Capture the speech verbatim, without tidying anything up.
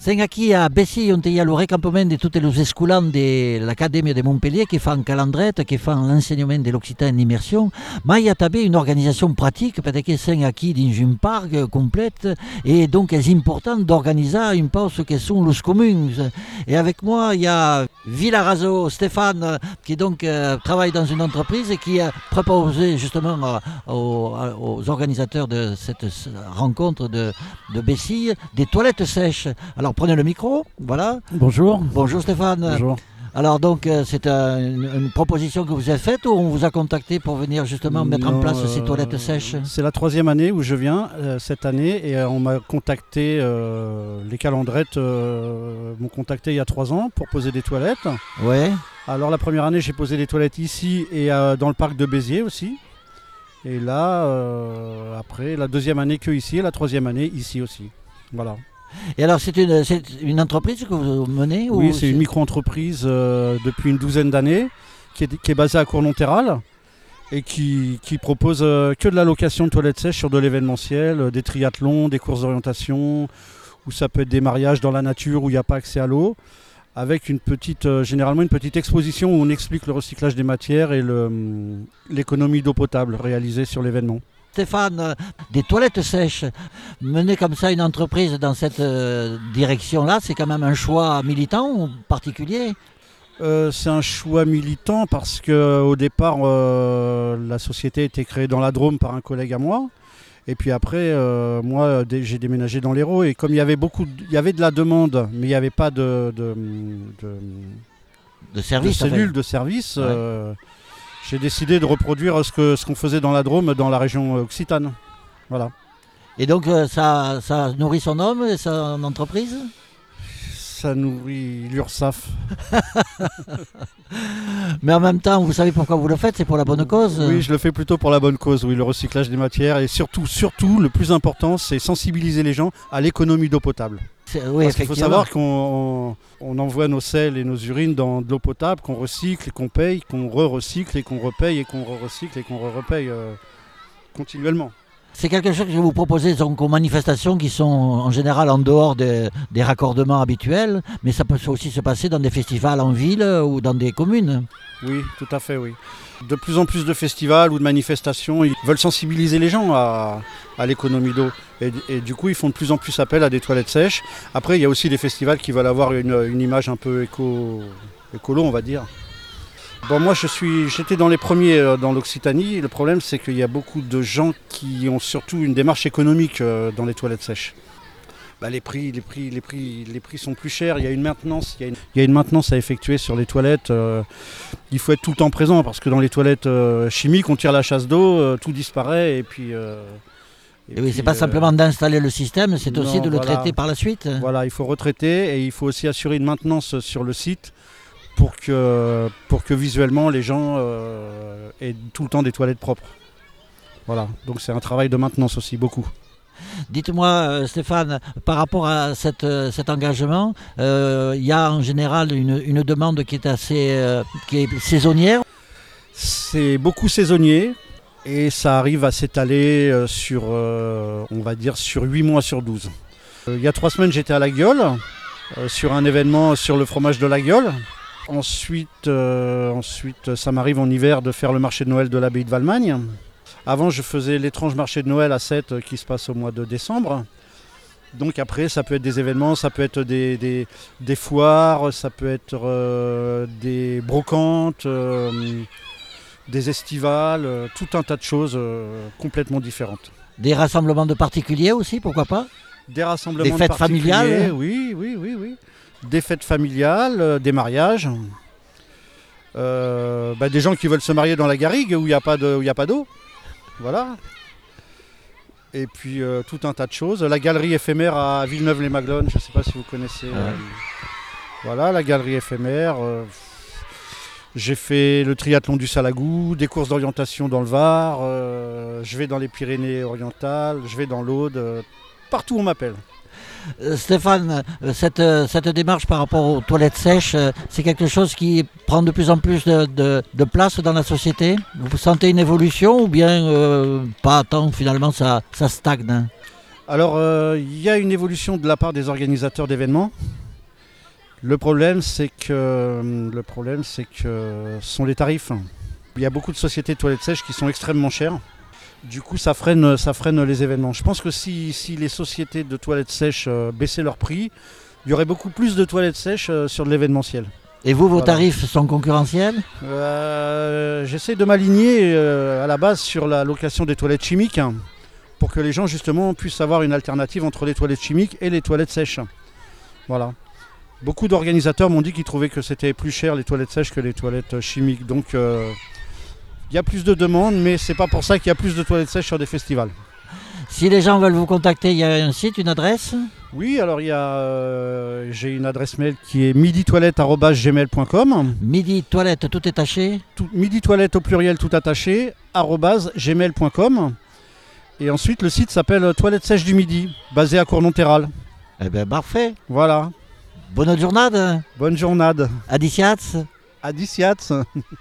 Sen aquí a Bessy on hi ha el recampament de tots els escolans de l'Acadèmia de Montpellier qui fan calendret, qui fan l'ensenyament de l'occitan en immersion. Mais il y a també une organisation pratique parce que sen aquí dins un parc complet et donc c'est important d'organiser un peu ce que sont les communes. Et avec moi il y a Vilarazo Stéphane qui donc euh, travaille dans une entreprise et qui a proposé justement euh, aux, aux organisateurs de cette rencontre de, de Bessy des toilettes sèches. Alors prenez le micro, voilà. Bonjour. Bonjour Stéphane. Bonjour. Alors donc euh, c'est euh, une, une proposition que vous avez faite ou on vous a contacté pour venir justement mettre Non, en place euh, ces toilettes sèches? C'est la troisième année où je viens euh, cette année et euh, on m'a contacté, euh, les calendrettes euh, m'ont contacté il y a trois ans pour poser des toilettes. Ouais. Alors la première année j'ai posé des toilettes ici et euh, dans le parc de Béziers aussi. Et là, euh, après la deuxième année que ici et la troisième année ici aussi. Voilà. Et alors c'est une, c'est une entreprise que vous menez? Oui, ou c'est une micro-entreprise euh, depuis une douzaine d'années qui est, qui est basée à Cournonterral et qui, qui propose euh, que de la location de toilettes sèches sur de l'événementiel, euh, des triathlons, des courses d'orientation, ou ça peut être des mariages dans la nature où il n'y a pas accès à l'eau, avec une petite, euh, généralement une petite exposition où on explique le recyclage des matières et le, hum, l'économie d'eau potable réalisée sur l'événement. Stéphane, des toilettes sèches, mener comme ça une entreprise dans cette euh, direction-là, c'est quand même un choix militant ou particulier? Euh, c'est un choix militant parce qu'au départ, euh, la société a été créée dans la Drôme par un collègue à moi. Et puis après, euh, moi, j'ai déménagé dans l'Hérault. Et comme il y avait beaucoup, de, il y avait de la demande, mais il n'y avait pas de, de, de, de, service, de cellules de service, ouais. euh, j'ai décidé de reproduire ce, que, ce qu'on faisait dans la Drôme, dans la région occitane. Voilà. Et donc euh, ça, ça nourrit son homme et son entreprise? Ça nourrit l'URSSAF. Mais en même temps, vous savez pourquoi vous le faites? C'est pour la bonne cause? Oui, je le fais plutôt pour la bonne cause, oui, le recyclage des matières. Et surtout, surtout, le plus important, c'est sensibiliser les gens à l'économie d'eau potable. Oui, parce qu'il faut savoir qu'on on, on envoie nos sels et nos urines dans de l'eau potable, qu'on recycle et qu'on paye, qu'on re-recycle et qu'on repaye et qu'on re-recycle et qu'on re-repaye euh, continuellement. C'est quelque chose que vous proposez donc aux manifestations qui sont en général en dehors de, des raccordements habituels, mais ça peut aussi se passer dans des festivals en ville ou dans des communes. Oui, tout à fait, oui. De plus en plus de festivals ou de manifestations, ils veulent sensibiliser les gens à, à l'économie d'eau. Et, et du coup, ils font de plus en plus appel à des toilettes sèches. Après, il y a aussi des festivals qui veulent avoir une, une image un peu éco, écolo, on va dire. Bon, moi, je suis, j'étais dans les premiers euh, dans l'Occitanie. Le problème, c'est qu'il y a beaucoup de gens qui ont surtout une démarche économique euh, dans les toilettes sèches. Bah, les prix, les prix, les prix, les prix sont plus chers. Il y a une maintenance, il y a une, il y a une maintenance à effectuer sur les toilettes. Euh, il faut être tout le temps présent parce que dans les toilettes euh, chimiques, on tire la chasse d'eau, euh, tout disparaît et puis. Euh, et et oui, puis, c'est pas euh, simplement d'installer le système, c'est non, aussi de le voilà. traiter par la suite. Voilà, il faut retraiter et il faut aussi assurer une maintenance sur le site pour que, pour que visuellement les gens euh, aient tout le temps des toilettes propres. Voilà, donc c'est un travail de maintenance aussi, beaucoup. Dites-moi euh, Stéphane, par rapport à cette, euh, cet engagement, il euh, y a en général une, une demande qui est assez euh, qui est saisonnière? C'est beaucoup saisonnier et ça arrive à s'étaler euh, sur, euh, on va dire, sur huit mois sur douze. Euh, il y a trois semaines, j'étais à La Guiole, euh, sur un événement sur le fromage de La Guiole. Ensuite, euh, ensuite, ça m'arrive en hiver de faire le marché de Noël de l'abbaye de Valmagne. Avant, je faisais l'étrange marché de Noël à Sète euh, qui se passe au mois de décembre. Donc après, ça peut être des événements, ça peut être des, des, des foires, ça peut être euh, des brocantes, euh, des estivales, euh, tout un tas de choses euh, complètement différentes. Des rassemblements de particuliers aussi, pourquoi pas? Des rassemblements des fêtes de particuliers, familiales? Oui, oui, oui, oui. Des fêtes familiales, euh, des mariages. Euh, bah, des gens qui veulent se marier dans la garrigue où il n'y a pas d'eau. Voilà. Et puis euh, tout un tas de choses. La galerie éphémère à Villeneuve-les-Maglones, je ne sais pas si vous connaissez. Ouais. Euh, voilà, la galerie éphémère. Euh, j'ai fait le triathlon du Salagou, des courses d'orientation dans le Var. Euh, je vais dans les Pyrénées-Orientales, je vais dans l'Aude. Euh, partout on m'appelle. Euh, Stéphane, euh, cette, euh, cette démarche par rapport aux toilettes sèches, euh, c'est quelque chose qui prend de plus en plus de, de, de place dans la société? Vous sentez une évolution ou bien euh, pas tant, finalement ça, ça stagne? Alors, euh, il y a une évolution de la part des organisateurs d'événements. Le problème, c'est que, le problème, c'est que ce sont les tarifs. Il y a beaucoup de sociétés de toilettes sèches qui sont extrêmement chères. Du coup, ça freine, ça freine les événements. Je pense que si, si les sociétés de toilettes sèches euh, baissaient leur prix, il y aurait beaucoup plus de toilettes sèches euh, sur de l'événementiel. Et vous, vos Voilà. tarifs sont concurrentiels? euh, J'essaie de m'aligner euh, à la base sur la location des toilettes chimiques hein, pour que les gens justement puissent avoir une alternative entre les toilettes chimiques et les toilettes sèches. Voilà. Beaucoup d'organisateurs m'ont dit qu'ils trouvaient que c'était plus cher les toilettes sèches que les toilettes chimiques. Donc euh, il y a plus de demandes, mais c'est pas pour ça qu'il y a plus de toilettes sèches sur des festivals. Si les gens veulent vous contacter, il y a un site, une adresse? Oui, alors il y a, euh, j'ai une adresse mail qui est miditoilette arobase gmail point com. Midi toilette, tout est taché. Tout, miditoilette au pluriel tout attaché, arobase gmail point com. Et ensuite le site s'appelle Toilettes Sèches du Midi, basé à Cournonterral. Eh bien, parfait. Voilà. Bonne journée. Bonne journée. Adiciats. Adiciats.